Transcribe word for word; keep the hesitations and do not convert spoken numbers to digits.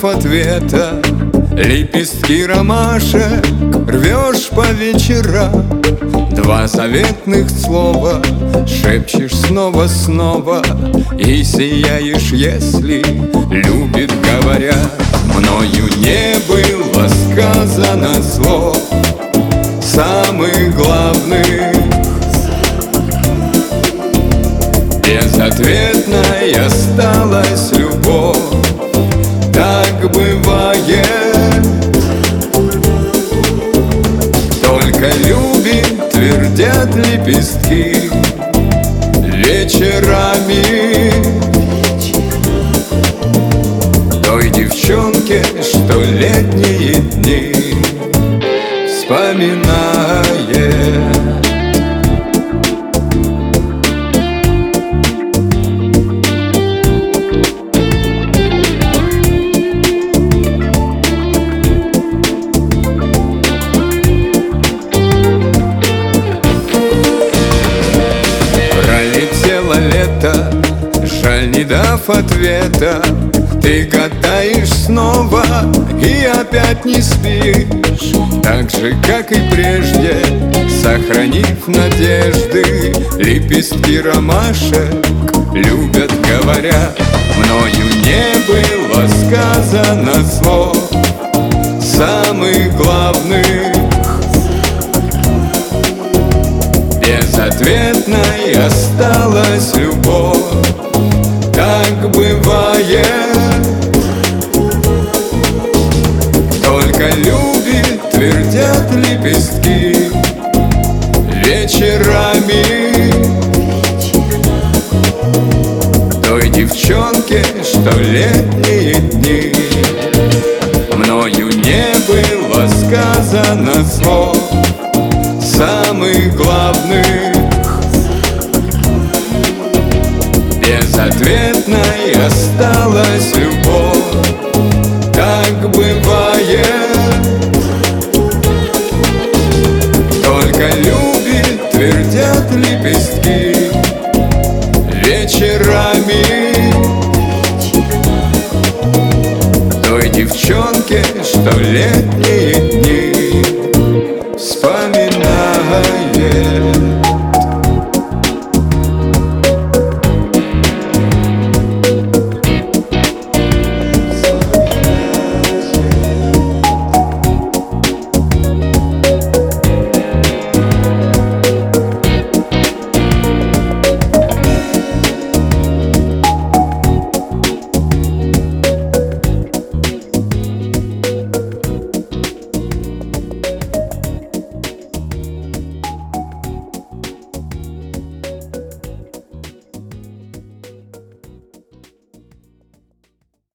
дав ответа, лепестки ромашек рвешь по вечерам. Два заветных слова шепчешь снова-снова и сияешь, если любит, говорят. Мною не было сказано слов самых главных. Безответной осталась любовь, так бывает. Только любит, твердят лепестки вечерами той девчонке, что летние дни вспоминает. Лето, жаль, не дав ответа, ты гадаешь снова и опять не спишь. Так же, как и прежде, сохранив надежды, лепестки ромашек любят, говорят. Мною не было сказано слов самых главных. Безответной осталась любовь, так бывает. Только любит, твердят лепестки вечерами той девчонке, что летние дни. Мною не было сказано слов самых главных. Безответной осталась любовь, так бывает. Только любит, твердят лепестки вечерами той девчонке, что летние дни вспоминает.